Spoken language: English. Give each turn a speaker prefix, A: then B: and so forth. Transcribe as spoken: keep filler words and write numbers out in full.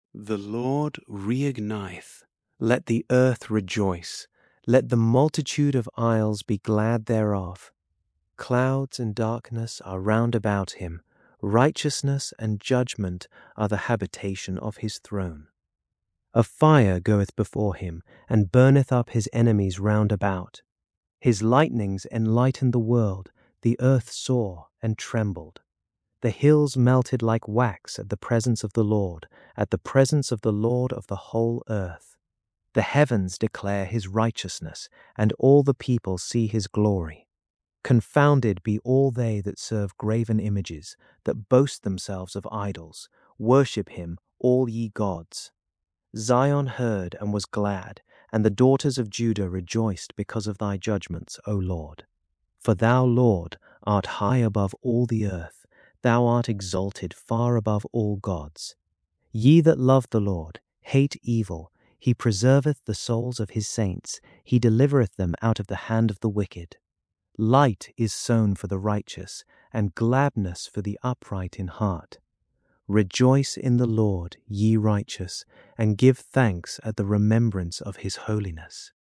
A: The Lord reigniteth. Let the earth rejoice. Let the multitude of isles be glad thereof. Clouds and darkness are round about him. Righteousness and judgment are the habitation of his throne. A fire goeth before him, and burneth up his enemies round about. His lightnings enlightened the world. The earth saw and trembled. The hills melted like wax at the presence of the Lord, at the presence of the Lord of the whole earth. The heavens declare his righteousness, and all the people see his glory. Confounded be all they that serve graven images, that boast themselves of idols. Worship him, all ye gods. Zion heard and was glad, and the daughters of Judah rejoiced because of thy judgments, O Lord. For thou, Lord, art high above all the earth. Thou art exalted far above all gods. Ye that love the Lord, hate evil. He preserveth the souls of his saints. He delivereth them out of the hand of the wicked. Light is sown for the righteous, and gladness for the upright in heart. Rejoice in the Lord, ye righteous, and give thanks at the remembrance of his holiness.